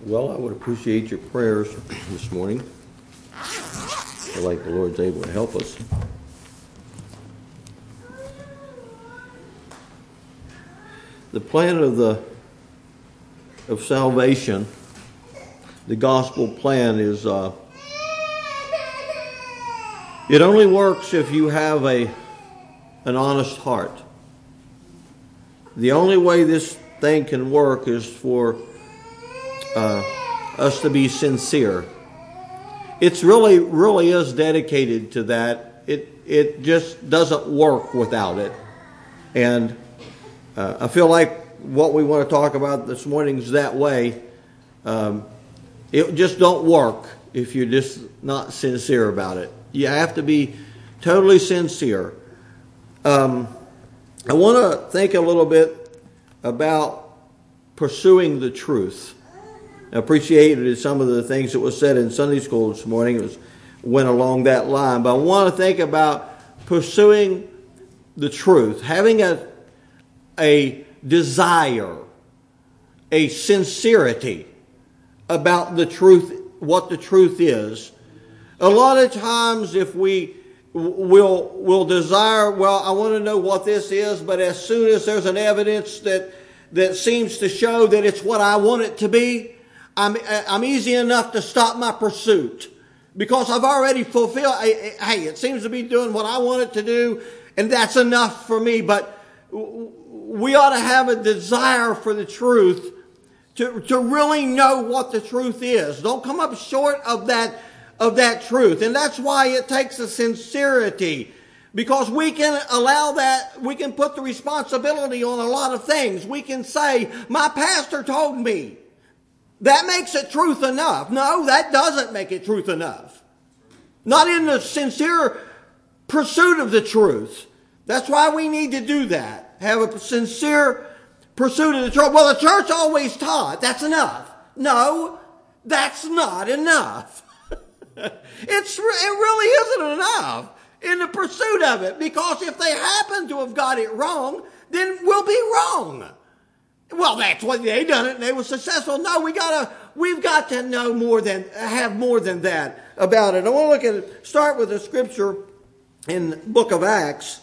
Well, I would appreciate your prayers this morning. I feel like the Lord's able to help us. The plan of salvation, the gospel plan is it only works if you have an honest heart. The only way this thing can work is for us to be sincere. It's really is dedicated to that. It just doesn't work without it. And I feel like what we want to talk about this morning is that way. It just don't work if you're just not sincere about it. You have to be totally sincere. I want to think a little bit about pursuing the truth. I appreciated some of the things that was said in Sunday school this morning. Went along that line. But I want to think about pursuing the truth. Having a desire, a sincerity about the truth, what the truth is. A lot of times if we will desire, well, I want to know what this is, but as soon as there's an evidence that seems to show that it's what I want it to be, I'm easy enough to stop my pursuit because I've already fulfilled, hey, it seems to be doing what I want it to do, and that's enough for me. But we ought to have a desire for the truth to really know what the truth is. Don't come up short of that truth. And that's why it takes a sincerity, because we can allow that, we can put the responsibility on a lot of things. We can say, my pastor told me. That makes it truth enough. No, that doesn't make it truth enough. Not in the sincere pursuit of the truth. That's why we need to do that. Have a sincere pursuit of the truth. Well, the church always taught. That's enough. No, that's not enough. It really isn't enough in the pursuit of it. Because if they happen to have got it wrong, then we'll be wrong. Well, that's what they done it and they were successful. No, we've got to know have more than that about it. I want to start with a scripture in the book of Acts,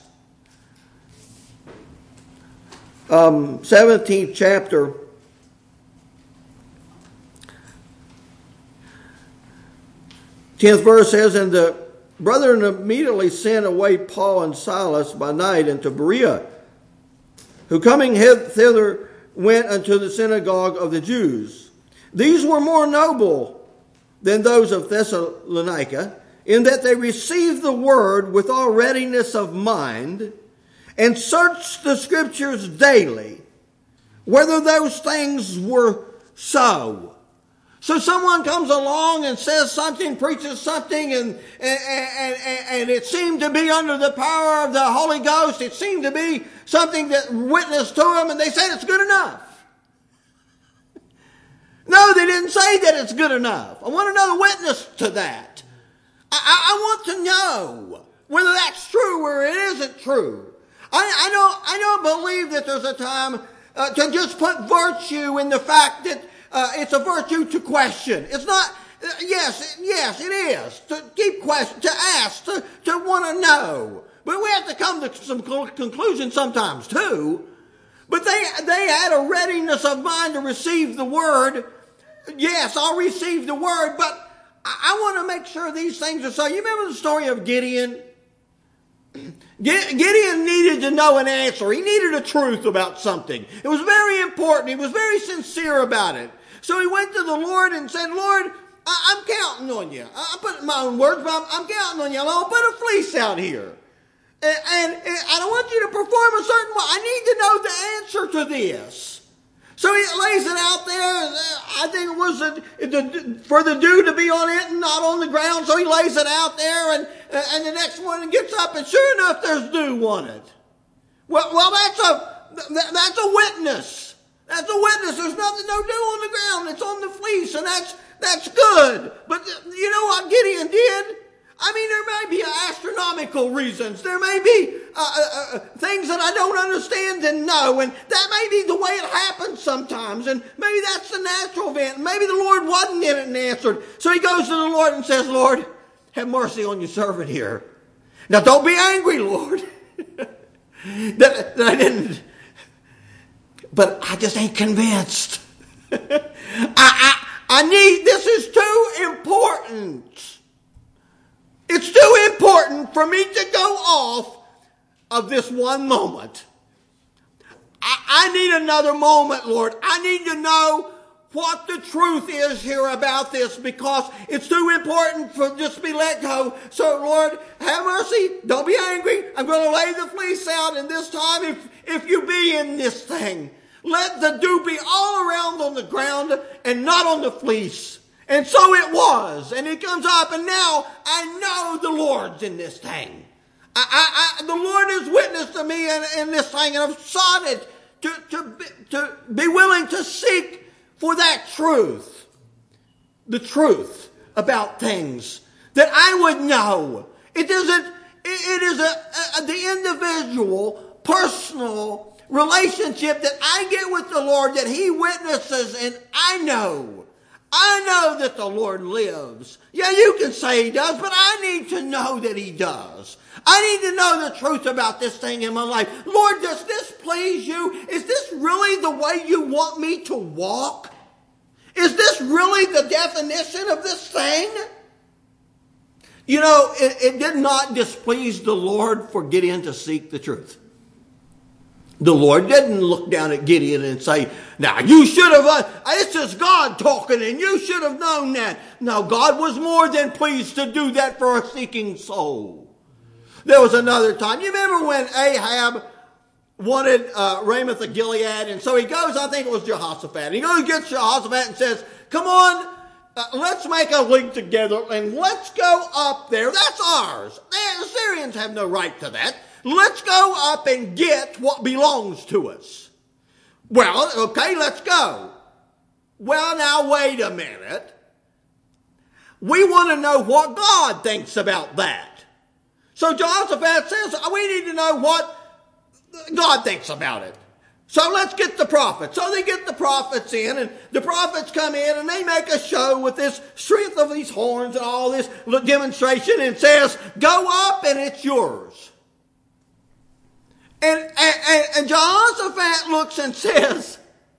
17th chapter. 10th verse says, and the brethren immediately sent away Paul and Silas by night into Berea, who coming thither went unto the synagogue of the Jews. These were more noble than those of Thessalonica, in that they received the word with all readiness of mind, and searched the scriptures daily, whether those things were so. So someone comes along and says something, preaches something, and it seemed to be under the power of the Holy Ghost. It seemed to be something that witnessed to them, and they said it's good enough. No, they didn't say that it's good enough. I want to know the witness to that. I want to know whether that's true or it isn't true. I don't believe that there's a time to just put virtue in the fact that it's a virtue to question. It's not, yes, it is. To keep question, to ask, to want to know. But we have to come to some conclusions sometimes too. But they had a readiness of mind to receive the word. Yes, I'll receive the word, but I want to make sure these things are so. You remember the story of Gideon? Gideon needed to know an answer. He needed a truth about something. It was very important. He was very sincere about it. So he went to the Lord and said, Lord, I'm counting on you. I'm putting my own words, but I'm counting on you. I'll put a fleece out here. And I want you to perform a certain way. I need to know the answer to this. So he lays it out there. I think it was for the dew to be on it and not on the ground. So he lays it out there, and the next one gets up, and sure enough, there's dew on it. Well, that's a witness. That's a witness. There's nothing, no dew on the ground. It's on the fleece, and that's good. But you know what Gideon did? I mean, there may be astronomical reasons. There may be things that I don't understand and know. And that may be the way it happens sometimes. And maybe that's the natural event. Maybe the Lord wasn't in it and answered. So he goes to the Lord and says, Lord, have mercy on your servant here. Now, don't be angry, Lord, that I didn't. But I just ain't convinced. I need, this is too important. It's too important for me to go off of this one moment. I need another moment, Lord. I need to know what the truth is here about this, because it's too important for just to be let go. So, Lord, have mercy. Don't be angry. I'm going to lay the fleece out, and this time, if you be in this thing, let the dew be all around on the ground and not on the fleece. And so it was. And it comes up, and now I know the Lord's in this thing. The Lord is witness to me in this thing, and I've sought it to be willing to seek for that truth. The truth about things that I would know. It is the individual, personal relationship that I get with the Lord, that he witnesses, and I know that the Lord lives. Yeah, you can say he does, but I need to know that he does. I need to know the truth about this thing in my life. Lord, does this please you? Is this really the way you want me to walk? Is this really the definition of this thing? You know, it did not displease the Lord for Gideon to seek the truth. The Lord didn't look down at Gideon and say, now you should have, it's just God talking and you should have known that. No, God was more than pleased to do that for a seeking soul. There was another time. You remember when Ahab wanted Ramoth of Gilead, and so he goes, I think it was Jehoshaphat. He goes and gets Jehoshaphat and says, come on, let's make a league together and let's go up there. That's ours. The Syrians have no right to that. Let's go up and get what belongs to us. Well, okay, let's go. Well, now, wait a minute. We want to know what God thinks about that. So Jehoshaphat says, we need to know what God thinks about it. So let's get the prophets. So they get the prophets in, and the prophets come in, and they make a show with this strength of these horns and all this demonstration, and says, go up and it's yours. And Jehoshaphat looks and says,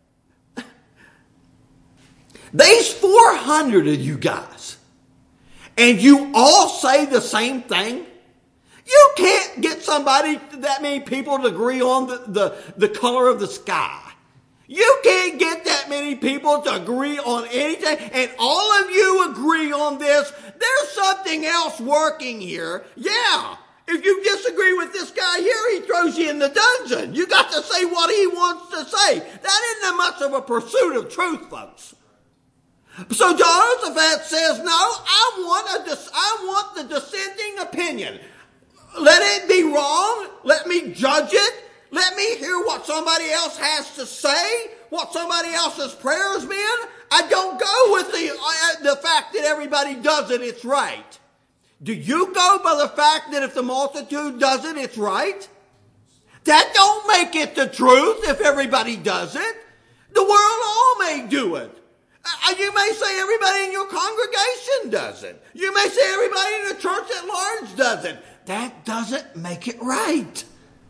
there's 400 of you guys, and you all say the same thing? You can't get that many people to agree on the color of the sky. You can't get that many people to agree on anything, and all of you agree on this. There's something else working here. Yeah. If you disagree with this guy here, he throws you in the dungeon. You got to say what he wants to say. That isn't much of a pursuit of truth, folks. So Jehoshaphat says, no, I want the dissenting opinion. Let it be wrong. Let me judge it. Let me hear what somebody else has to say, what somebody else's prayer's been. I don't go with the fact that everybody does it, it's right. Do you go by the fact that if the multitude does it, it's right? That don't make it the truth if everybody does it. The world all may do it. You may say everybody in your congregation does it. You may say everybody in the church at large does it. That doesn't make it right.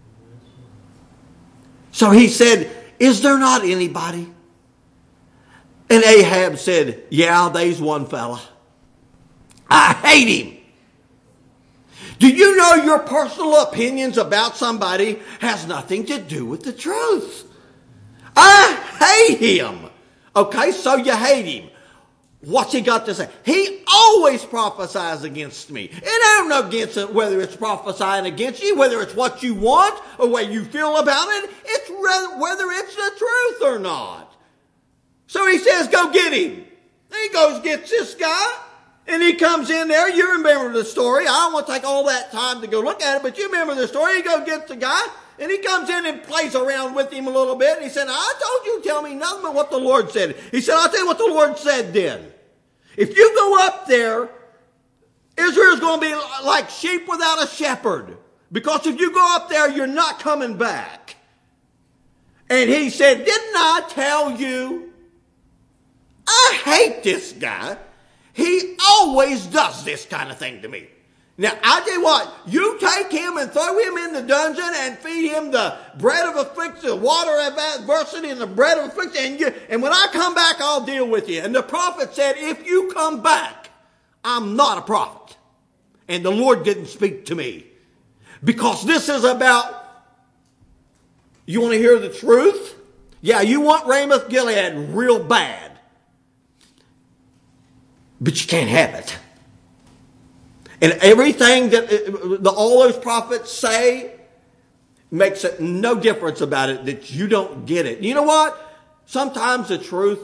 So he said, is there not anybody? And Ahab said, yeah, there's one fella. I hate him. Do you know your personal opinions about somebody has nothing to do with the truth? I hate him. Okay, so you hate him. What's he got to say? He always prophesies against me. And I don't know against it, whether it's prophesying against you, whether it's what you want or what you feel about it. It's whether it's the truth or not. So he says, go get him. And he goes, gets this guy. And he comes in there. You remember the story. I don't want to take all that time to go look at it, but you remember the story. He goes, gets the guy, and he comes in and plays around with him a little bit. And he said, I told you, tell me nothing but what the Lord said. He said, I'll tell you what the Lord said then. If you go up there Israel's going to be like sheep without a shepherd. Because if you go up there, you're not coming back. And he said, didn't I tell you? I hate this guy. He always does this kind of thing to me. Now, I tell you what, you take him and throw him in the dungeon and feed him the bread of affliction, the water of adversity and the bread of affliction. And when I come back, I'll deal with you. And the prophet said, if you come back, I'm not a prophet. And the Lord didn't speak to me. Because this is about, you want to hear the truth? Yeah, you want Ramoth Gilead real bad. But you can't have it. And everything that all those prophets say makes it no difference about it that you don't get it. You know what? Sometimes the truth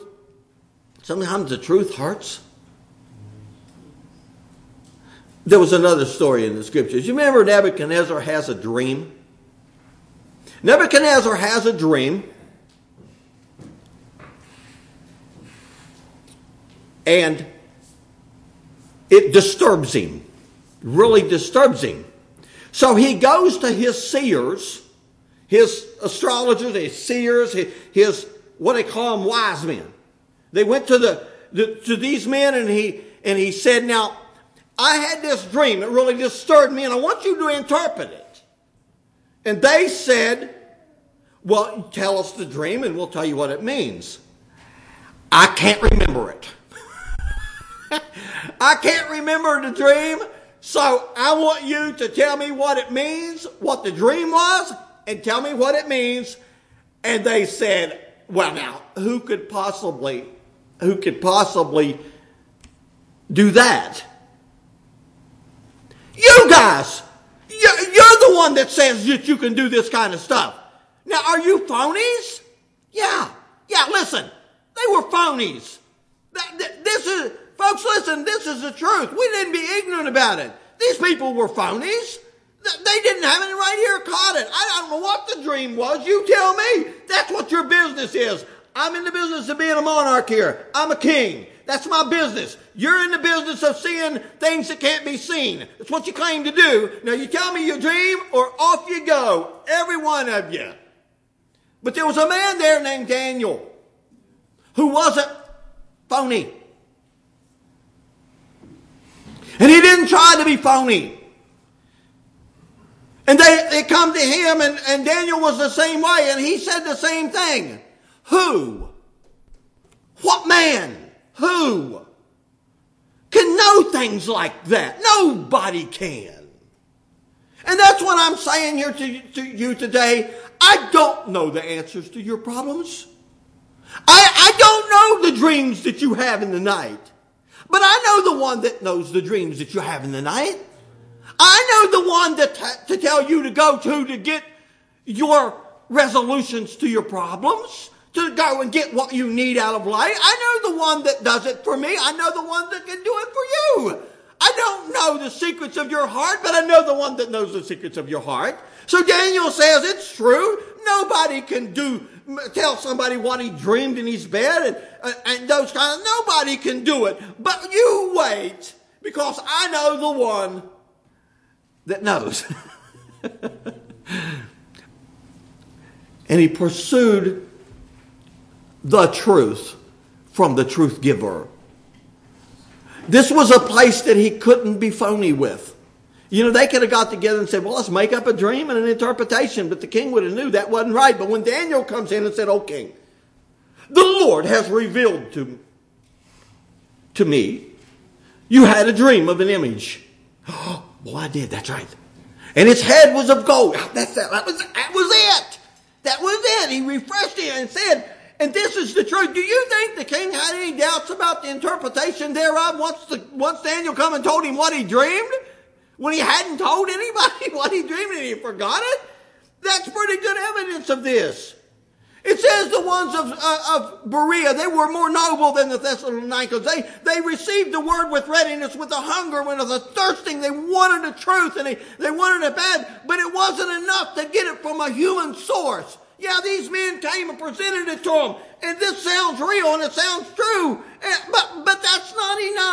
hurts. There was another story in the scriptures. You remember Nebuchadnezzar has a dream? Nebuchadnezzar has a dream. And it disturbs him. Really disturbs him. So he goes to his seers, his astrologers, his seers, his what they call them, wise men. They went to these men and he said, now, I had this dream that really disturbed me and I want you to interpret it. And they said, well, tell us the dream and we'll tell you what it means. I can't remember it. I can't remember the dream, so I want you to tell me what it means, what the dream was, and tell me what it means. And they said, well, now, who could possibly do that? You guys, you're the one that says that you can do this kind of stuff. Now, are you phonies? Yeah, listen, they were phonies. Folks, listen, this is the truth. We didn't be ignorant about it. These people were phonies. They didn't have it right here, caught it. I don't know what the dream was. You tell me. That's what your business is. I'm in the business of being a monarch here. I'm a king. That's my business. You're in the business of seeing things that can't be seen. That's what you claim to do. Now you tell me your dream or off you go. Every one of you. But there was a man there named Daniel who wasn't phony. And he didn't try to be phony. And they come to him and Daniel was the same way and he said the same thing. Who? What man? Who can know things like that? Nobody can. And that's what I'm saying here to you today. I don't know the answers to your problems. I don't know the dreams that you have in the night. But I know the one that knows the dreams that you have in the night. I know the one to tell you to go to get your resolutions to your problems, to go and get what you need out of life. I know the one that does it for me. I know the one that can do it for you. I don't know the secrets of your heart, but I know the one that knows the secrets of your heart. So Daniel says it's true. Nobody can tell somebody what he dreamed in his bed and those kind of, nobody can do it. But you wait, because I know the one that knows. And he pursued the truth from the truth giver. This was a place that he couldn't be phony with. You know, they could have got together and said, well, let's make up a dream and an interpretation. But the king would have knew that wasn't right. But when Daniel comes in and said, oh, king, the Lord has revealed to me, you had a dream of an image. Oh, well, I did. That's right. And its head was of gold. That was it. That was it. He refreshed it and said, and this is the truth. Do you think the king had any doubts about the interpretation thereof once Daniel come and told him what he dreamed? When he hadn't told anybody what he dreamed and he forgot it? That's pretty good evidence of this. It says the ones of Berea, they were more noble than the Thessalonians. They received the word with readiness, with a hunger, with a thirsting. They wanted the truth and they wanted it bad, but it wasn't enough to get it from a human source. Yeah, these men came and presented it to them, and this sounds real and it sounds true, but that's not enough.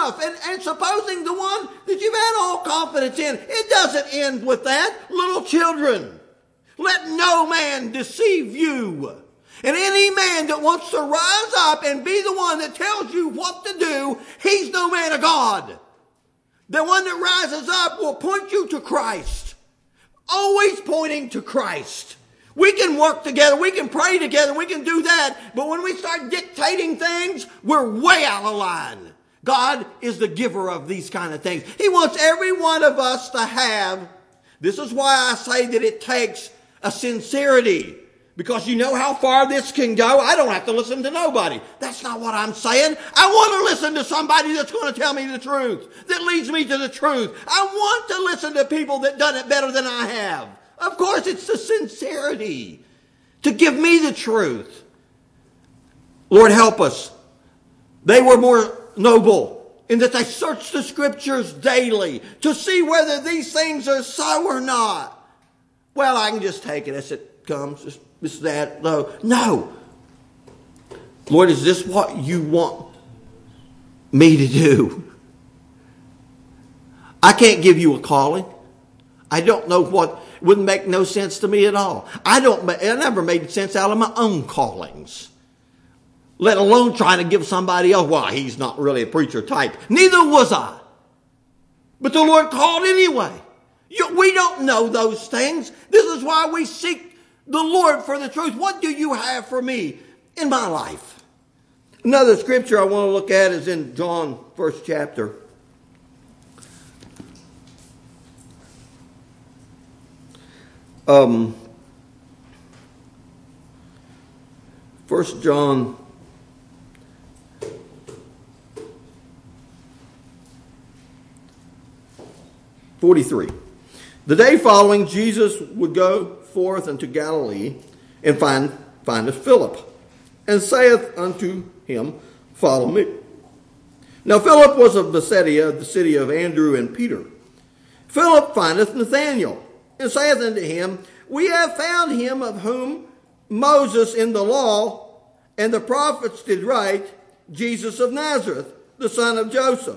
enough. And supposing the one that you've had all confidence in, it doesn't end with that. Little children, let no man deceive you. And any man that wants to rise up and be the one that tells you what to do, he's no man of God. The one that rises up will point you to Christ. Always pointing to Christ. We can work together, we can pray together, we can do that. But when we start dictating things, we're way out of line. God is the giver of these kind of things. He wants every one of us to have. This is why I say that it takes a sincerity. Because you know how far this can go. I don't have to listen to nobody. That's not what I'm saying. I want to listen to somebody that's going to tell me the truth, that leads me to the truth. I want to listen to people that done it better than I have. Of course, it's the sincerity to give me the truth. Lord, help us. They were more noble in that they searched the scriptures daily to see whether these things are so or not. Well, I can just take it as it comes. Just this, that, though. No. Lord, is this what you want me to do? I can't give you a calling. I don't know what, wouldn't make no sense to me at all. I never made sense out of my own callings. Let alone trying to give somebody else, well, he's not really a preacher type. Neither was I. But the Lord called anyway. We don't know those things. This is why we seek the Lord for the truth. What do you have for me in my life? Another scripture I want to look at is in John, 1st chapter. First John 43. The day following, Jesus would go forth unto Galilee, and findeth Philip, and saith unto him, Follow me. Now Philip was of Bethsaida, the city of Andrew and Peter. Philip findeth Nathanael, and saith unto him, We have found him of whom Moses in the law and the prophets did write, Jesus of Nazareth, the son of Joseph.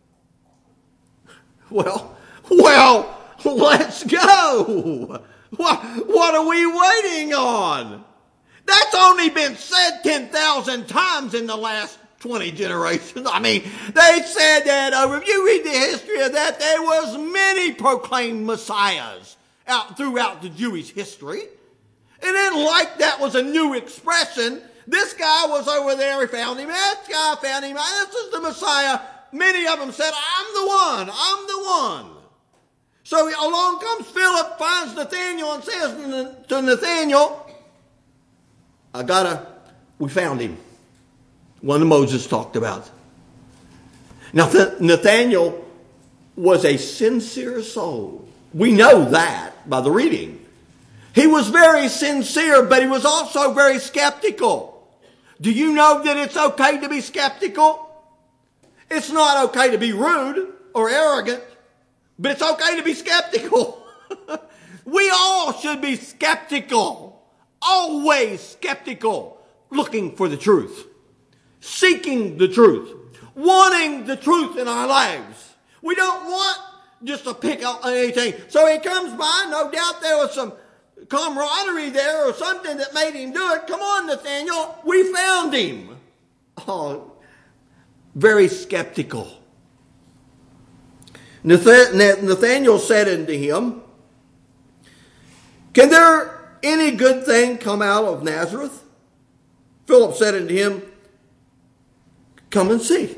Well, let's go. What are we waiting on? That's only been said 10,000 times in the last 20 generations. I mean, they said that if you read the history of that, there was many proclaimed messiahs out throughout the Jewish history. And then like that was a new expression. This guy was over there, he found him. That guy found him. This is the Messiah. Many of them said, I'm the one. So along comes Philip, finds Nathanael, and says to Nathanael, we found him. One that Moses talked about. Now, Nathanael was a sincere soul. We know that by the reading. He was very sincere, but he was also very skeptical. Do you know that it's okay to be skeptical? It's not okay to be rude or arrogant, but it's okay to be skeptical. We all should be skeptical. Always skeptical. Looking for the truth. Seeking the truth. Wanting the truth in our lives. We don't want just to pick up anything. So he comes by. No doubt there was some camaraderie there or something that made him do it. Come on, Nathanael. We found him. Oh, very skeptical. Nathanael said unto him, Can there any good thing come out of Nazareth? Philip said unto him, Come and see.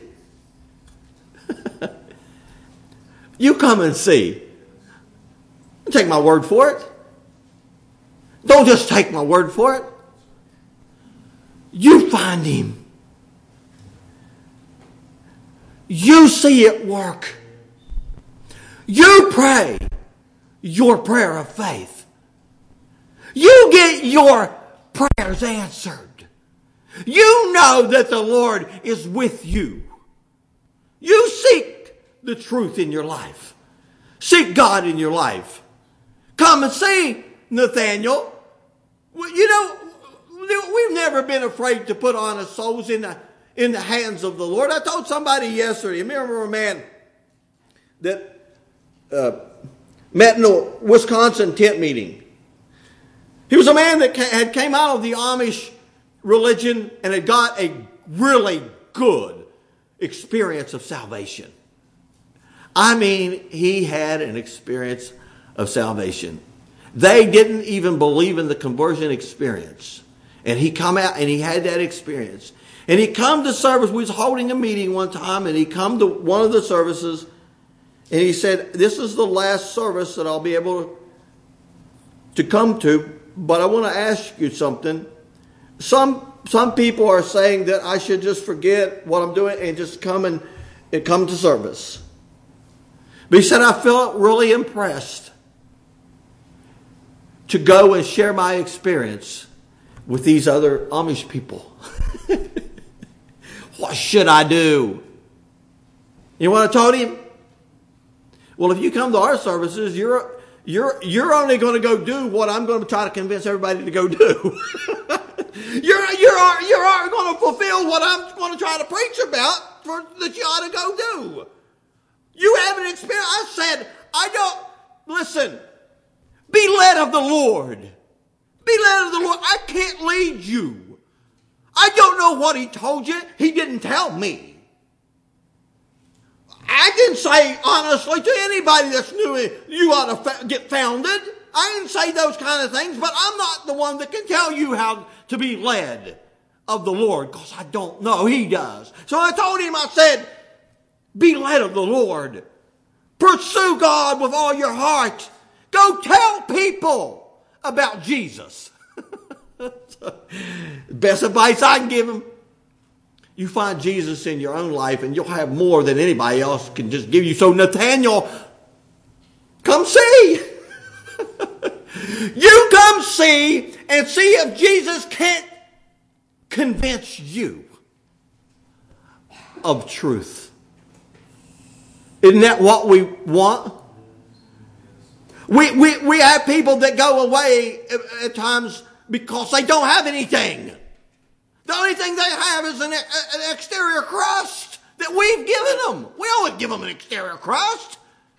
You come and see. Don't take my word for it. Don't just take my word for it. You find him. You see it work. You pray your prayer of faith. You get your prayers answered. You know that the Lord is with you. You seek the truth in your life. Seek God in your life. Come and see, Nathanael. You know, we've never been afraid to put honest souls in in the hands of the Lord. I told somebody yesterday, I remember a man that met in a Wisconsin tent meeting. He was a man that had came out of the Amish religion and had got a really good experience of salvation. I mean, he had an experience of salvation. They didn't even believe in the conversion experience. And he come out and he had that experience. And he come to service. We was holding a meeting one time, and he come to one of the services, and he said, "This is the last service that I'll be able to come to, but I want to ask you something. Some people are saying that I should just forget what I'm doing and just come and come to service." But he said, "I felt really impressed to go and share my experience with these other Amish people. What should I do?" You know what I told him? Well, if you come to our services, you're only going to go do what I'm going to try to convince everybody to go do. You're going to fulfill what I'm going to try to preach about that you ought to go do. You have an experience. I said, listen, be led of the Lord. Be led of the Lord. I can't lead you. I don't know what he told you. He didn't tell me. I didn't say honestly to anybody that's new, you ought to get founded. I didn't say those kind of things, but I'm not the one that can tell you how to be led of the Lord, because I don't know. He does. So I told him, I said, be led of the Lord. Pursue God with all your heart. Go tell people about Jesus. Best advice I can give them. You find Jesus in your own life and you'll have more than anybody else can just give you. So Nathaniel, come see. You come see and see if Jesus can't convince you of truth. Isn't that what we want? We have people that go away at times because they don't have anything. The only thing they have is an exterior crust that we've given them. We always give them an exterior crust.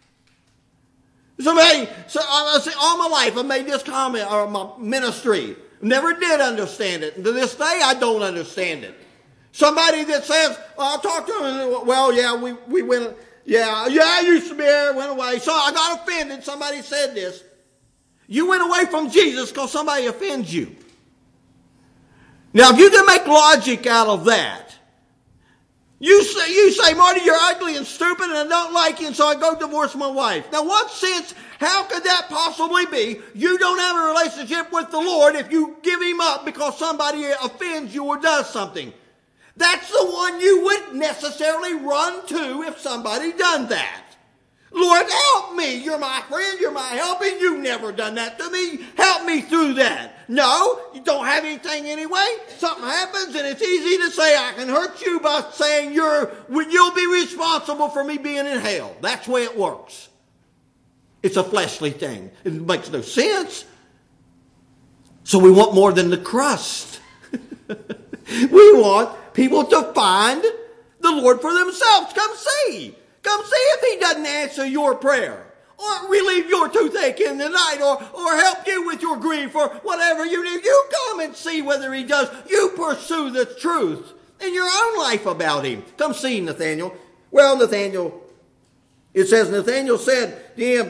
All my life I made this comment, or my ministry, never did understand it. And to this day, I don't understand it. Somebody that says, I talked to them, well, yeah, we went, I used to be there, went away. So I got offended. Somebody said this. You went away from Jesus because somebody offends you. Now, if you can make logic out of that, you say, Marty, you're ugly and stupid and I don't like you, and so I go divorce my wife. Now, what sense, how could that possibly be? You don't have a relationship with the Lord if you give him up because somebody offends you or does something. That's the one you wouldn't necessarily run to if somebody done that. Lord, help me. You're my friend. You're my help, and you've never done that to me. Help me through that. No, you don't have anything anyway. Something happens, and it's easy to say, I can hurt you by saying you'll be responsible for me being in hell. That's the way it works. It's a fleshly thing. It makes no sense. So we want more than the crust. We want people to find the Lord for themselves. Come see. Come see if he doesn't answer your prayer, or relieve your toothache in the night, or help you with your grief, or whatever you do. You come and see whether he does. You pursue the truth in your own life about him. Come see Nathaniel. Well, it says Nathaniel said to him,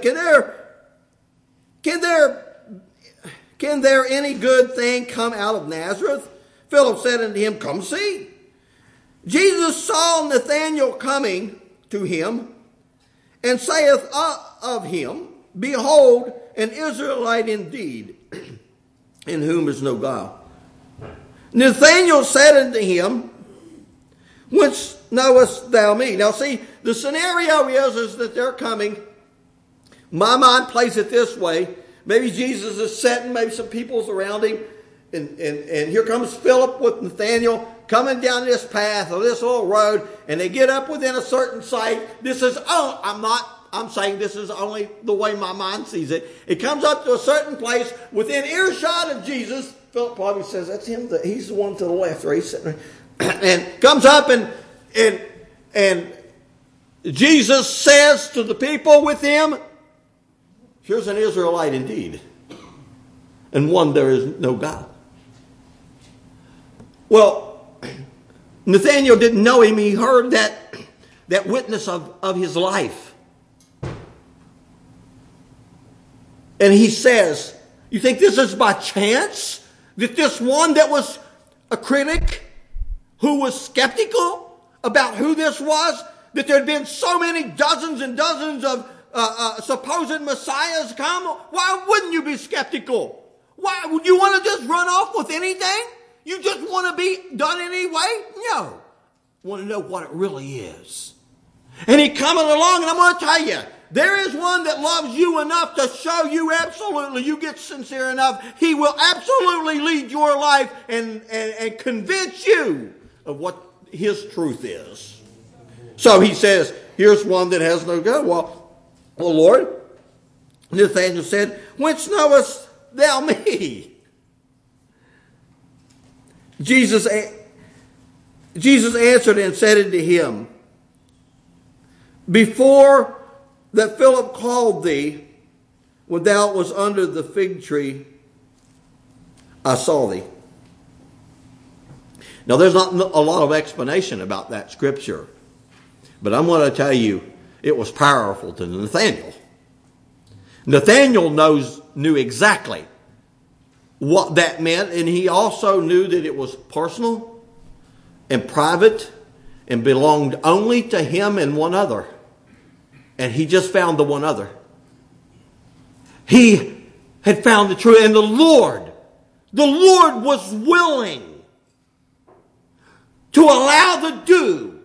Can there any good thing come out of Nazareth? Philip said unto him, Come see. Jesus saw Nathanael coming to him, and saith of him, Behold, an Israelite indeed, in whom is no guile. Nathanael said unto him, Whence knowest thou me? Now see, the scenario is that they're coming. My mind plays it this way. Maybe Jesus is sitting, maybe some people's around him, and here comes Philip with Nathanael coming down this path or this little road, and they get up within a certain sight. I'm saying this is only the way my mind sees it. It comes up to a certain place within earshot of Jesus. Philip probably says, that's him. He's the one to the left, or he's sitting there. and comes up and Jesus says to the people with him, here's an Israelite indeed, and one there is no God. Well, Nathanael didn't know him. He heard that witness of his life. And he says, you think this is by chance? That this one that was a critic, who was skeptical about who this was, that there had been so many dozens and dozens of supposed messiahs come? Why wouldn't you be skeptical? Why would you want to just run off with anything? You just want to be done anyway? No. I want to know what it really is. And he coming along, and I'm going to tell you, there is one that loves you enough to show you absolutely, you get sincere enough, he will absolutely lead your life and convince you of what his truth is. So he says, here's one that has no God. Well, Lord, Nathanael said, whence knowest thou me? Jesus answered and said unto him, before that Philip called thee, when thou was under the fig tree, I saw thee. Now, there's not a lot of explanation about that scripture, but I'm going to tell you, it was powerful to Nathanael. Nathanael knew exactly what that meant, and he also knew that it was personal and private and belonged only to him and one other. And he just found the one other. He had found the truth. And the Lord was willing to allow the dew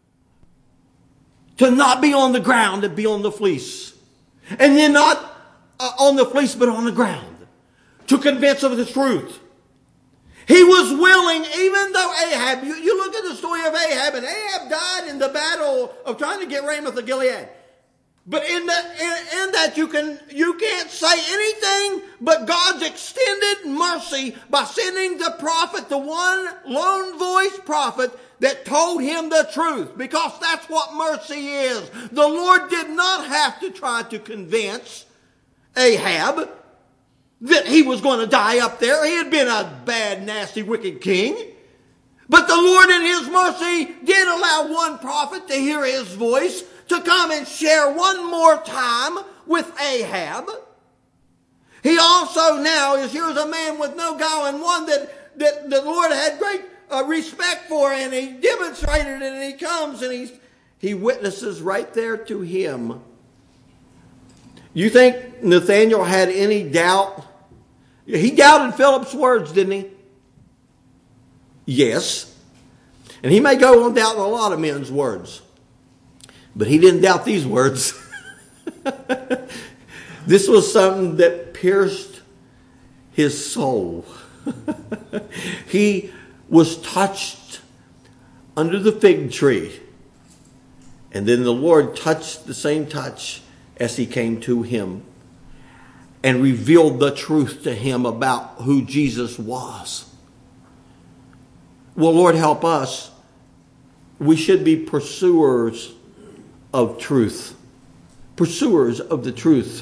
to not be on the ground and be on the fleece. And then not on the fleece, but on the ground. To convince of the truth. He was willing, even though Ahab, you look at the story of Ahab, and Ahab died in the battle of trying to get Ramoth of Gilead. But in that you can't say anything but God's extended mercy by sending the prophet, the one lone voice prophet that told him the truth. Because that's what mercy is. The Lord did not have to try to convince Ahab that he was going to die up there. He had been a bad, nasty, wicked king. But the Lord in his mercy did allow one prophet to hear his voice, to come and share one more time with Ahab. He also now is, here's a man with no guile, and one that the Lord had great respect for, and he demonstrated it, and he comes and he witnesses right there to him. You think Nathanael had any doubt? He doubted Philip's words, didn't he? Yes. And he may go on doubting a lot of men's words. But he didn't doubt these words. This was something that pierced his soul. He was touched under the fig tree. And then the Lord touched the same touch as he came to him and revealed the truth to him about who Jesus was. Well, Lord, help us. We should be pursuers of truth. Pursuers of the truth.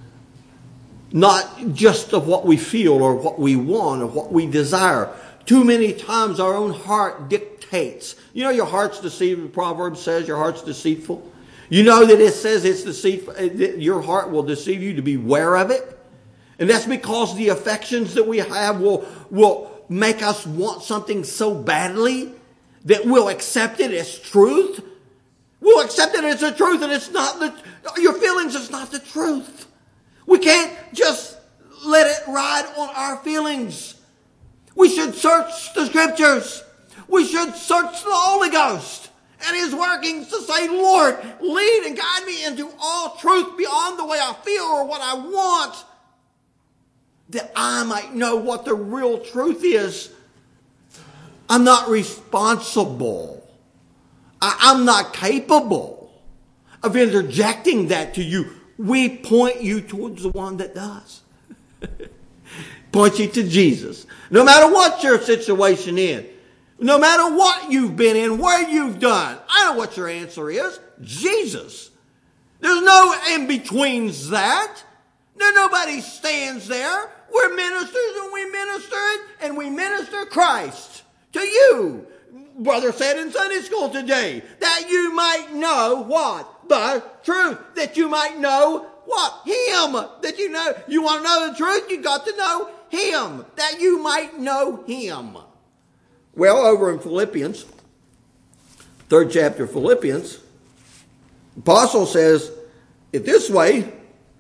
Not just of what we feel or what we want or what we desire. Too many times our own heart dictates. You know your heart's deceitful. The proverb says your heart's deceitful. You know that it says it's deceitful. Your heart will deceive you, to beware of it. And that's because the affections that we have will make us want something so badly that we'll accept it as truth. We'll accept it as the truth, and it's not your feelings is not the truth. We can't just let it ride on our feelings. We should search the scriptures. We should search the Holy Ghost and his workings to say, Lord, lead and guide me into all truth beyond the way I feel or what I want, that I might know what the real truth is. I'm not responsible. I'm not capable of interjecting that to you. We point you towards the one that does. Point you to Jesus. No matter what your situation is. No matter what you've been in, where you've done. I know what your answer is. Jesus. There's no in-betweens that. Nobody stands there. We're ministers and we minister it, and we minister Christ to you. Brother said in Sunday school today, that you might know what? The truth. That you might know what? Him. That you know. You want to know the truth? You got to know Him. That you might know Him. Well, over in Philippians, 3rd chapter of Philippians, the apostle says it this way,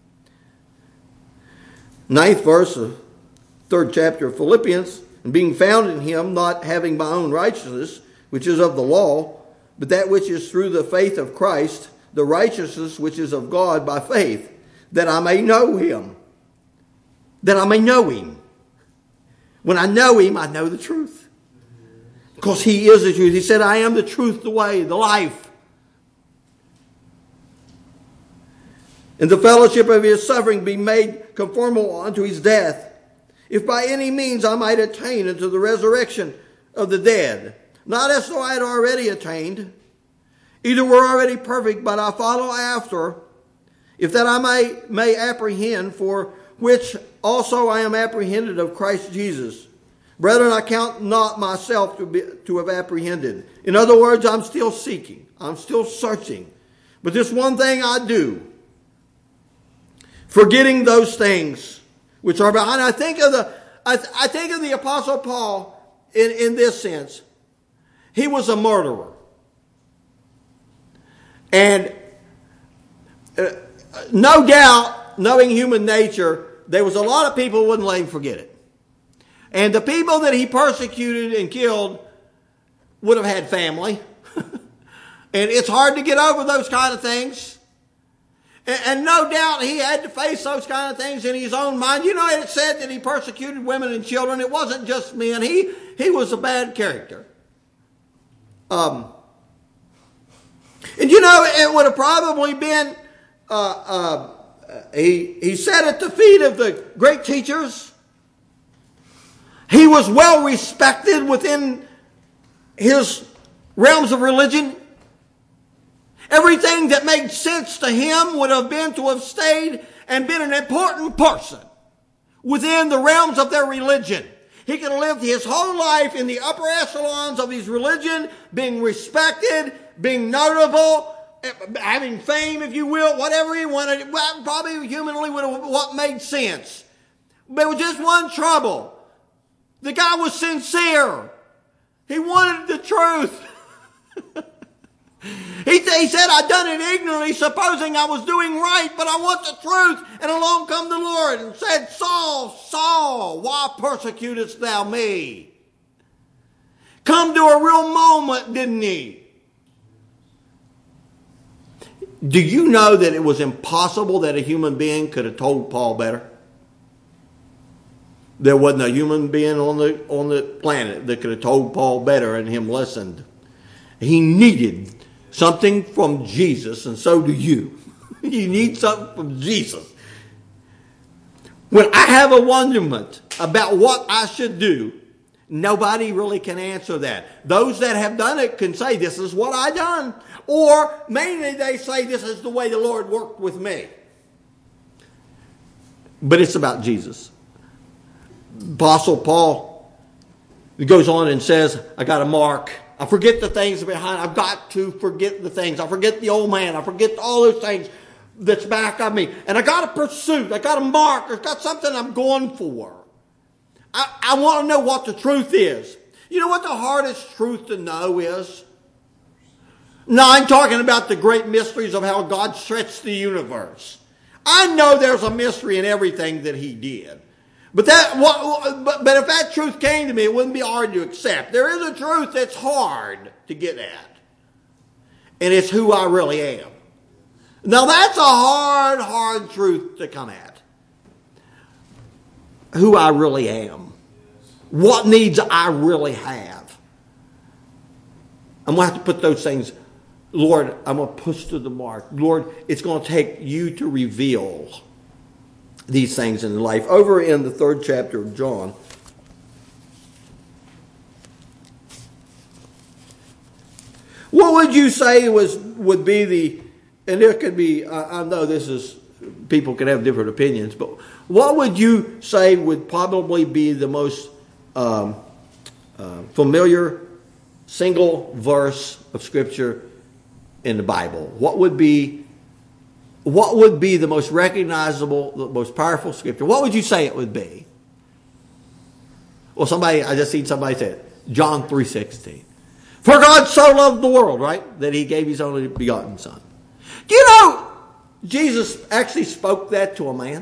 9th verse of 3rd chapter of Philippians, and being found in Him, not having my own righteousness, which is of the law, but that which is through the faith of Christ, the righteousness which is of God by faith, that I may know Him. That I may know Him. When I know Him, I know the truth. Because He is the truth. He said, I am the truth, the way, the life. In the fellowship of His suffering be made conformable unto His death, if by any means I might attain unto the resurrection of the dead. Not as though I had already attained, either were already perfect, but I follow after, if that I may apprehend, for which also I am apprehended of Christ Jesus. Brethren, I count not myself to have apprehended. In other words, I'm still seeking. I'm still searching. But this one thing I do, forgetting those things which are behind. I think of the Apostle Paul in this sense. He was a murderer. And no doubt, knowing human nature, there was a lot of people who wouldn't let him forget it. And the people that he persecuted and killed would have had family. And it's hard to get over those kind of things. And no doubt he had to face those kind of things in his own mind. You know, it said that he persecuted women and children. It wasn't just men. He was a bad character. And you know, it would have probably been, he sat at the feet of the great teachers. He was well respected within his realms of religion. Everything that made sense to him would have been to have stayed and been an important person within the realms of their religion. He could have lived his whole life in the upper echelons of his religion, being respected, being notable, having fame, if you will, whatever he wanted. Probably humanly would have what made sense. But with just one trouble. The guy was sincere. He wanted the truth. He said, I done it ignorantly, supposing I was doing right, but I want the truth. And along come the Lord and said, Saul, Saul, why persecutest thou me? Come to a real moment, didn't he? Do you know that it was impossible that a human being could have told Paul better? There wasn't a human being on the planet that could have told Paul better and him listened. He needed something from Jesus, and so do you. You need something from Jesus. When I have a wonderment about what I should do, nobody really can answer that. Those that have done it can say, this is what I done. Or mainly they say, this is the way the Lord worked with me. But it's about Jesus. Apostle Paul goes on and says, I got a mark. I forget the things behind. I've got to forget the things. I forget the old man. I forget all those things that's back of me. And I got a pursuit. I got a mark. I've got something I'm going for. I want to know what the truth is. You know what the hardest truth to know is? No, I'm talking about the great mysteries of how God stretched the universe. I know there's a mystery in everything that He did. But if that truth came to me, it wouldn't be hard to accept. There is a truth that's hard to get at. And it's who I really am. Now that's a hard truth to come at. Who I really am. What needs I really have. I'm going to have to put those things, Lord, I'm going to push to the mark. Lord, it's going to take you to reveal these things in life. Over in the 3rd chapter of John, What would you say would be the, and there could be, I know this is, people can have different opinions, but what would you say would probably be the most familiar single verse of Scripture in the Bible? What would be the most recognizable, the most powerful Scripture? What would you say it would be? Well, I just seen somebody say it. John 3:16. For God so loved the world, right? That he gave his only begotten Son. Do you know Jesus actually spoke that to a man?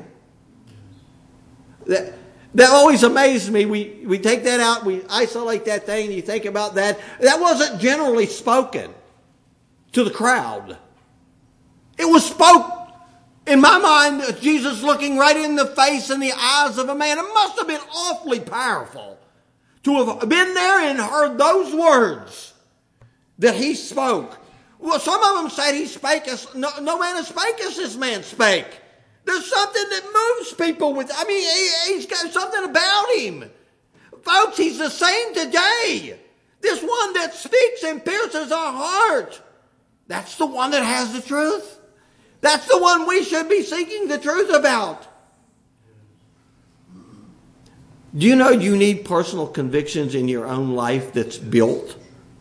That always amazed me. We take that out, we isolate that thing, you think about that. That wasn't generally spoken to the crowd. It was spoke, in my mind, Jesus looking right in the face and the eyes of a man. It must have been awfully powerful to have been there and heard those words that he spoke. Well, some of them said he spake as, no man has spake as this man spake. There's something that moves people he's got something about him. Folks, he's the same today. This one that speaks and pierces our heart. That's the one that has the truth. That's the one we should be seeking the truth about. Do you know you need personal convictions in your own life that's built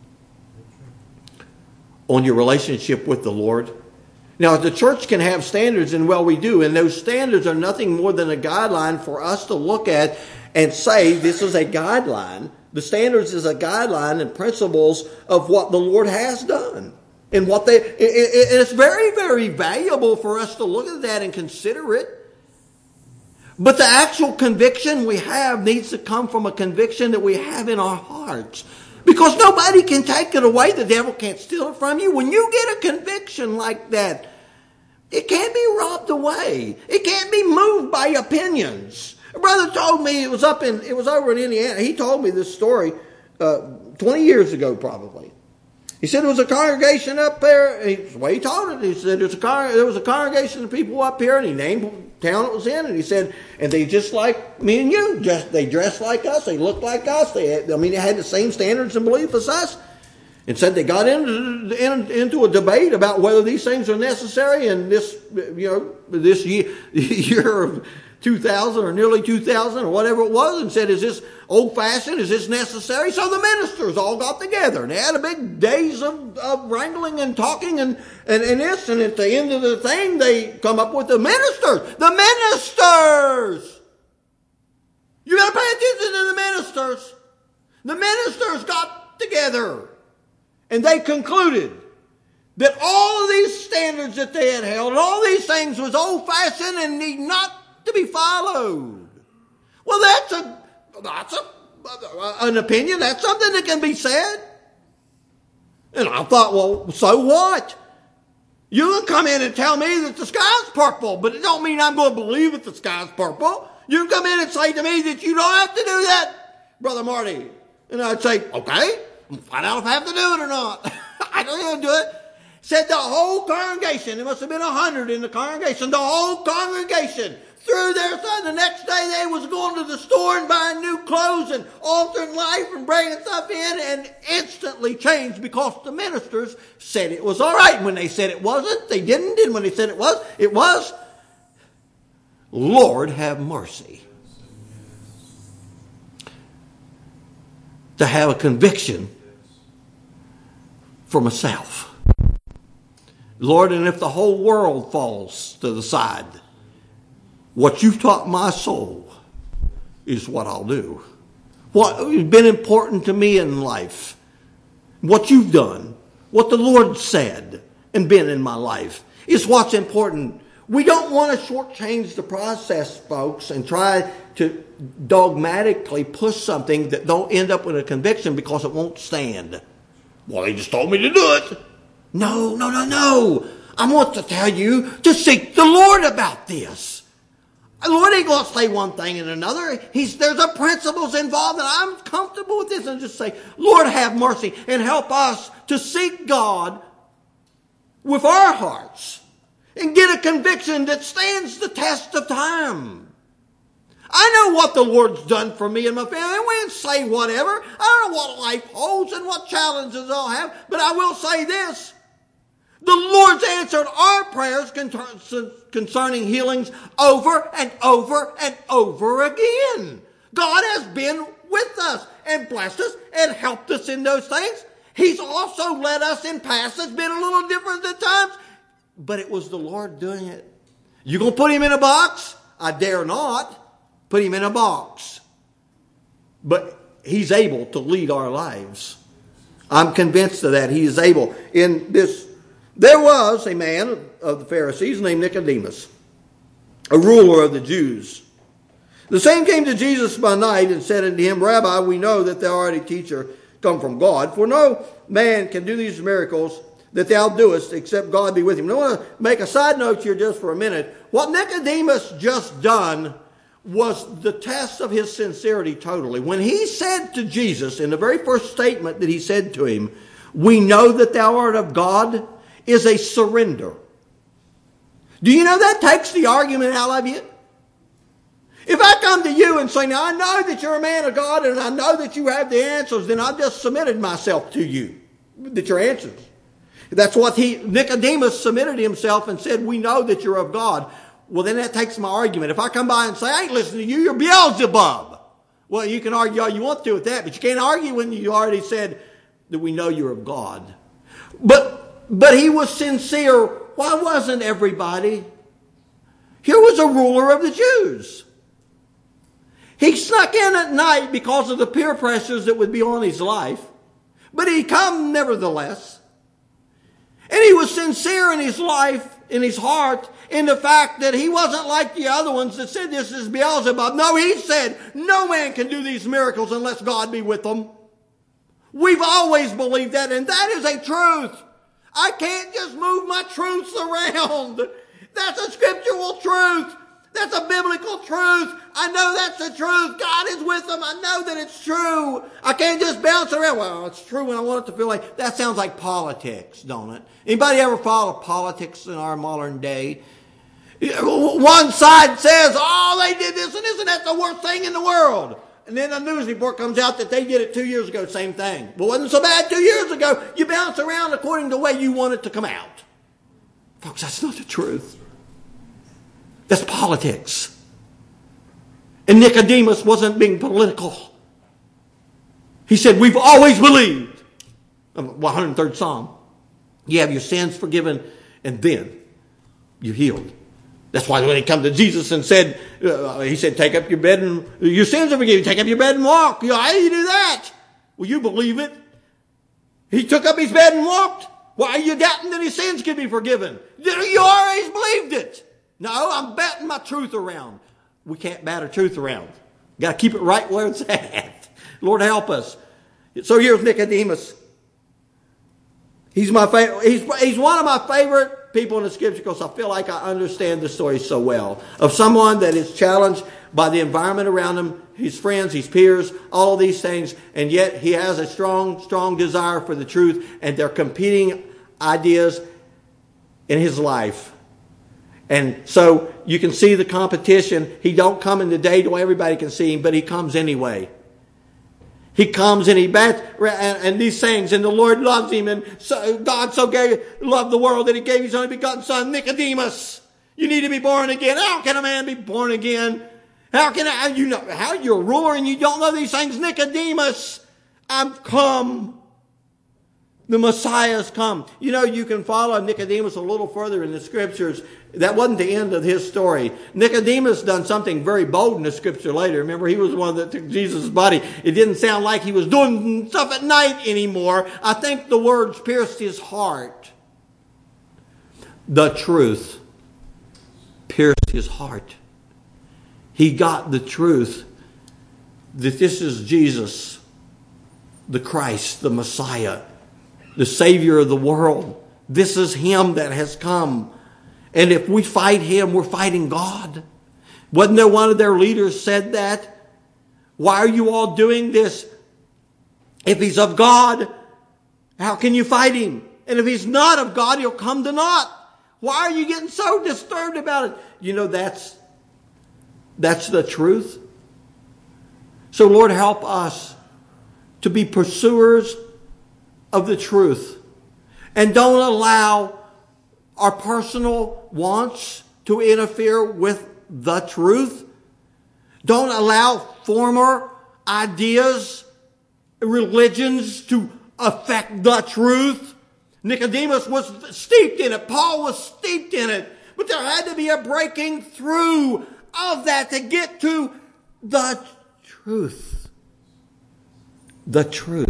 on your relationship with the Lord? Now, the church can have standards, and well, we do. And those standards are nothing more than a guideline for us to look at and say, this is a guideline. The standards is a guideline and principles of what the Lord has done. And it's very, very valuable for us to look at that and consider it. But the actual conviction we have needs to come from a conviction that we have in our hearts. Because nobody can take it away. The devil can't steal it from you. When you get a conviction like that, it can't be robbed away. It can't be moved by opinions. A brother told me, it was over in Indiana. He told me this story 20 years ago probably. He said there was a congregation up there. He told it. He said there was a congregation of people up here, and he named the town it was in, and he said, and they just like me and you, they dressed like us, they looked like us, they had the same standards and belief as us, and said they got into a debate about whether these things are necessary, and this year of 2000 or nearly 2000 or whatever it was, and said, is this old-fashioned? Is this necessary? So the ministers all got together, and they had a big days of wrangling and talking and this, and at the end of the thing, they come up with the ministers. The ministers! You got to pay attention to the ministers. The ministers got together, and they concluded that all of these standards that they had held, and all these things was old-fashioned and need not to be followed. Well, that's an opinion. That's something that can be said. And I thought, well, so what? You can come in and tell me that the sky's purple, but it don't mean I'm going to believe that the sky's purple. You can come in and say to me that you don't have to do that, Brother Marty. And I'd say, okay, I'm find out if I have to do it or not. I don't have to do it. Said the whole congregation, there must have been 100 in the congregation, the whole congregation threw their son. The next day they was going to the store and buying new clothes and altering life and bringing stuff in, and instantly changed because the ministers said it was all right. When they said it wasn't, they didn't. And when they said it was, it was. Lord have mercy. To have a conviction for myself. Lord, and if the whole world falls to the side, what you've taught my soul is what I'll do. What has been important to me in life, what you've done, what the Lord said and been in my life is what's important. We don't want to shortchange the process, folks, and try to dogmatically push something that don't end up with a conviction because it won't stand. Well, they just told me to do it. No. I want to tell you to seek the Lord about this. The Lord ain't going to say one thing and another. There's a principles involved, and I'm comfortable with this, and just say, Lord, have mercy and help us to seek God with our hearts and get a conviction that stands the test of time. I know what the Lord's done for me and my family. We can say whatever. I don't know what life holds and what challenges I'll have, but I will say this. The Lord's answered our prayers concerning healings over and over and over again. God has been with us and blessed us and helped us in those things. He's also led us in paths that's been a little different at times, but it was the Lord doing it. You gonna put him in a box? I dare not put him in a box. But he's able to lead our lives. I'm convinced of that. He is able. There was a man of the Pharisees named Nicodemus, a ruler of the Jews. The same came to Jesus by night and said unto him, Rabbi, we know that thou art a teacher come from God, for no man can do these miracles that thou doest except God be with him. I want to make a side note here just for a minute. What Nicodemus just done was the test of his sincerity totally. When he said to Jesus, in the very first statement that he said to him, we know that thou art of God, is a surrender. Do you know that takes the argument out of you? If I come to you and say, now I know that you're a man of God and I know that you have the answers, then I've just submitted myself to you, that your answers. That's what Nicodemus submitted himself and said, we know that you're of God. Well, then that takes my argument. If I come by and say, I ain't listening to you, you're Beelzebub. Well, you can argue all you want to with that, but you can't argue when you already said that we know you're of God. But he was sincere. Why wasn't everybody? Here was a ruler of the Jews. He snuck in at night because of the peer pressures that would be on his life. But he come nevertheless. And he was sincere in his life, in his heart, in the fact that he wasn't like the other ones that said this is Beelzebub. No, he said no man can do these miracles unless God be with them. We've always believed that, and that is a truth. I can't just move my truths around. That's a scriptural truth. That's a biblical truth. I know that's the truth. God is with them. I know that it's true. I can't just bounce around. Well, it's true when I want it to feel like. That sounds like politics, don't it? Anybody ever follow politics in our modern day? One side says, oh, they did this and this, and that's the worst thing in the world. And then a news report comes out that they did it 2 years ago, same thing. But it wasn't so bad 2 years ago. You bounce around according to the way you want it to come out. Folks, that's not the truth. That's politics. And Nicodemus wasn't being political. He said, we've always believed. 103rd Psalm. You have your sins forgiven, and then you're healed. That's why when he come to Jesus and said, he said, take up your bed and your sins are forgiven. Take up your bed and walk. How do you do that? Well, you believe it. He took up his bed and walked. Why are you doubting that his sins can be forgiven? You always believed it. No, I'm batting my truth around. We can't bat our truth around. Got to keep it right where it's at. Lord help us. So here's Nicodemus. He's my favorite. He's one of my favorite people in the scripture because I feel like I understand the story so well. Of someone that is challenged by the environment around him, his friends, his peers, all these things, and yet he has a strong, strong desire for the truth, and they're competing ideas in his life. And so you can see the competition. He don't come in the day to where everybody can see him, but he comes anyway. He comes and he bats and these things, and the Lord loves him, and so God so loved the world that he gave his only begotten son, Nicodemus. You need to be born again. How can a man be born again? How you're a ruler and you don't know these things? Nicodemus, I've come. The Messiah's come. You know, you can follow Nicodemus a little further in the scriptures. That wasn't the end of his story. Nicodemus done something very bold in the scripture later. Remember, he was the one that took Jesus' body. It didn't sound like he was doing stuff at night anymore. I think the words pierced his heart. The truth pierced his heart. He got the truth that this is Jesus, the Christ, the Messiah, the Savior of the world. This is Him that has come. And if we fight Him, we're fighting God. Wasn't there one of their leaders said that? Why are you all doing this? If He's of God, how can you fight Him? And if He's not of God, He'll come to naught. Why are you getting so disturbed about it? You know, that's That's the truth. So Lord, help us to be pursuers of the truth. And don't allow our personal wants to interfere with the truth. Don't allow former ideas, religions to affect the truth. Nicodemus was steeped in it. Paul was steeped in it. But there had to be a breaking through of that to get to the truth. The truth.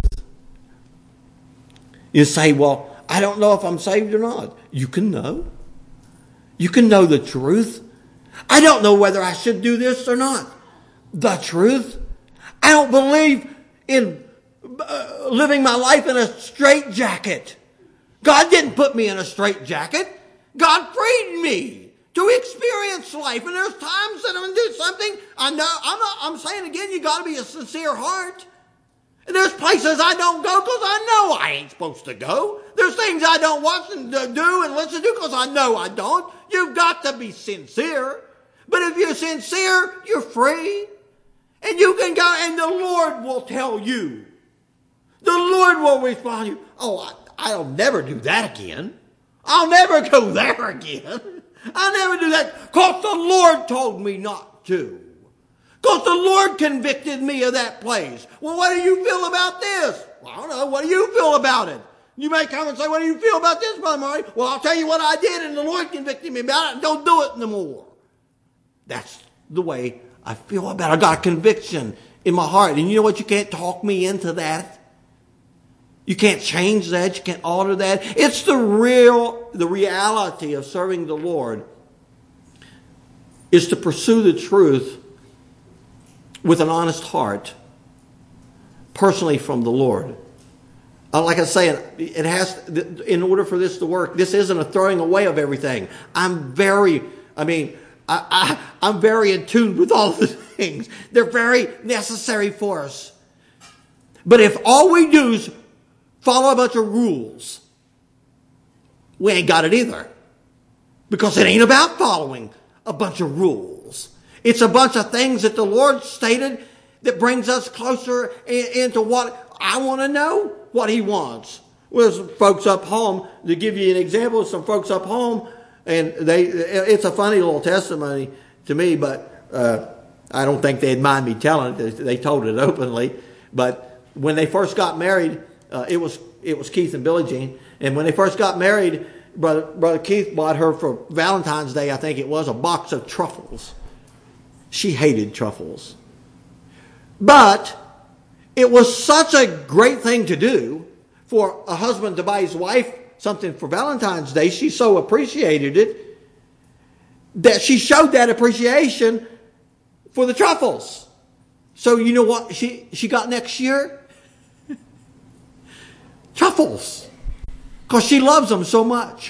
You say, well, I don't know if I'm saved or not. You can know. You can know the truth. I don't know whether I should do this or not. The truth. I don't believe in living my life in a straitjacket. God didn't put me in a straitjacket. God freed me to experience life. And there's times that I'm going to do something. I know, I'm saying again, you got to be a sincere heart. And there's places I don't go because I know I ain't supposed to go. There's things I don't want to do and listen to because I know I don't. You've got to be sincere. But if you're sincere, you're free. And you can go and the Lord will tell you. The Lord will respond to you. Oh, I'll never do that again. I'll never go there again. I'll never do that because the Lord told me not to. Because the Lord convicted me of that place. Well, what do you feel about this? Well, I don't know. What do you feel about it? You may come and say, what do you feel about this, Brother Murray? Well, I'll tell you what I did and the Lord convicted me about it and don't do it no more. That's the way I feel about it. I got a conviction in my heart. And you know what? You can't talk me into that. You can't change that. You can't alter that. It's the reality of serving the Lord is to pursue the truth with an honest heart, personally from the Lord. Like I say, it has, in order for this to work, this isn't a throwing away of everything. I'm very in tune with all the things. They're very necessary for us. But if all we do is follow a bunch of rules, we ain't got it either. Because it ain't about following a bunch of rules. It's a bunch of things that the Lord stated that brings us closer into what I want to know, what He wants. Well, there's folks up home, to give you an example, some folks up home, and it's a funny little testimony to me, but I don't think they'd mind me telling it. They told it openly. But when they first got married, it was Keith and Billie Jean, and when they first got married, Brother Keith bought her for Valentine's Day, I think it was, a box of truffles. She hated truffles. But it was such a great thing to do for a husband to buy his wife something for Valentine's Day. She so appreciated it that she showed that appreciation for the truffles. So you know what she got next year? Truffles. Because she loves them so much.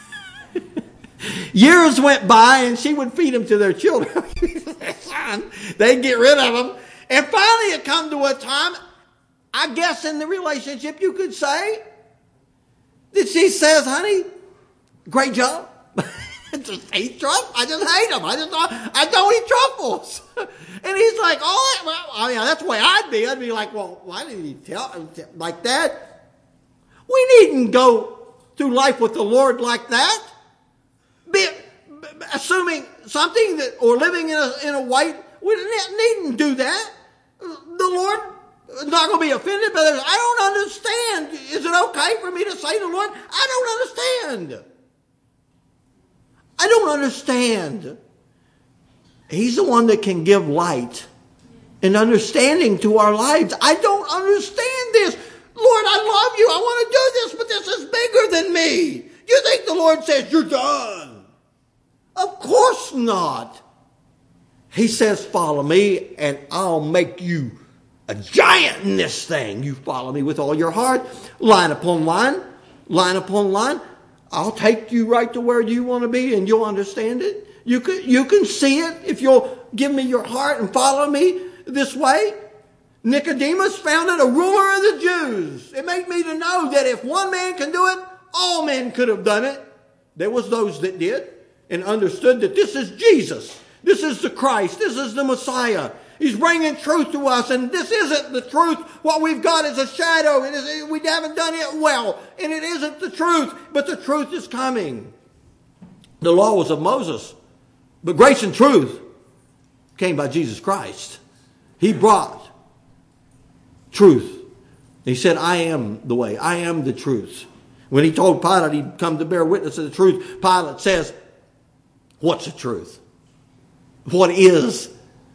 Years went by and she would feed them to their children. They'd get rid of them. And finally it come to a time, I guess in the relationship you could say, that she says, honey, great job. I just hate truffles. I just hate them. I don't eat truffles. And he's like, oh, well, I mean, that's the way I'd be. I'd be like, well, why did he tell like that? We needn't go through life with the Lord like that. Assuming something that, or living in a way, we needn't do that. The Lord is not going to be offended by this. I don't understand. Is it okay for me to say to the Lord, I don't understand. I don't understand. He's the one that can give light and understanding to our lives. I don't understand this. Lord, I love you. I want to do this, but this is bigger than me. You think the Lord says, you're done? Of course not. He says, follow me and I'll make you a giant in this thing. You follow me with all your heart, line upon line, line upon line. I'll take you right to where you want to be and you'll understand it. You can see it if you'll give me your heart and follow me this way. Nicodemus found it a ruler of the Jews. It made me to know that if one man can do it, all men could have done it. There was those that did and understood that this is Jesus. This is the Christ. This is the Messiah. He's bringing truth to us, and this isn't the truth. What we've got is a shadow. We haven't done it well, and it isn't the truth, but the truth is coming. The law was of Moses, but grace and truth came by Jesus Christ. He brought truth. He said, I am the way. I am the truth. When he told Pilate he'd come to bear witness of the truth, Pilate says, what's the truth? What is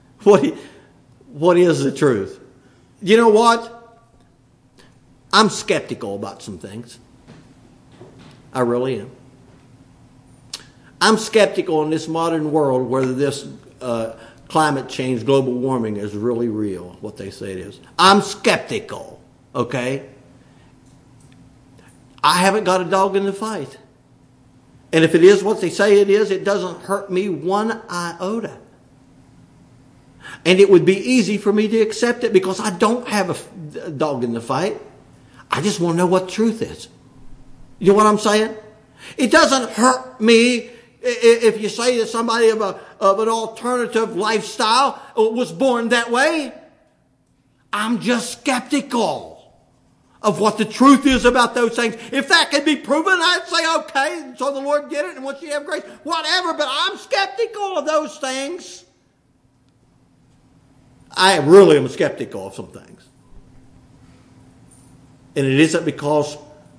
the truth? You know what? I'm skeptical about some things. I really am. I'm skeptical in this modern world whether this climate change, global warming is really real, what they say it is. I'm skeptical, okay? I haven't got a dog in the fight. And if it is what they say it is, it doesn't hurt me one iota. And it would be easy for me to accept it because I don't have a dog in the fight. I just want to know what the truth is. You know what I'm saying? It doesn't hurt me if you say that somebody of an alternative lifestyle was born that way. I'm just skeptical of what the truth is about those things. If that could be proven, I'd say, okay, so the Lord did it, and once you have grace, whatever, but I'm skeptical of those things. I really am skeptical of some things. And it isn't because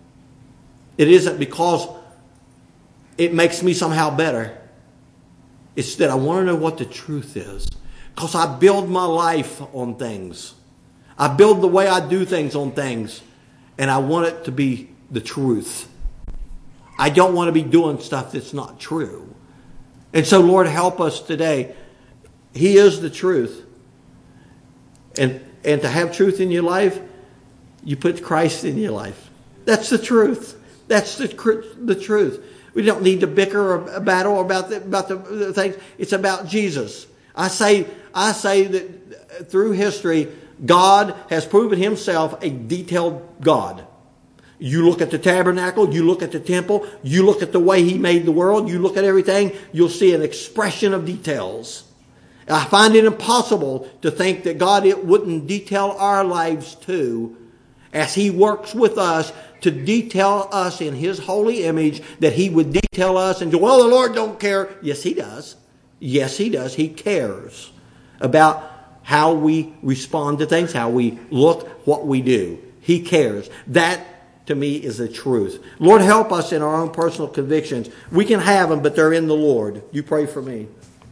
it makes me somehow better. It's that I want to know what the truth is. Because I build my life on things. I build the way I do things on things. And I want it to be the truth. I don't want to be doing stuff that's not true. And so, Lord, help us today. He is the truth. And to have truth in your life, you put Christ in your life. That's the truth. That's the truth. We don't need to bicker or battle about the things. It's about Jesus. I say that through history, God has proven himself a detailed God. You look at the tabernacle, you look at the temple, you look at the way he made the world, you look at everything, you'll see an expression of details. I find it impossible to think that God wouldn't detail our lives too, as he works with us to detail us in his holy image, that he would detail us and go, well, the Lord don't care. Yes, he does. Yes, he does. He cares about how we respond to things, how we look, what we do. He cares. That, to me, is the truth. Lord, help us in our own personal convictions. We can have them, but they're in the Lord. You pray for me.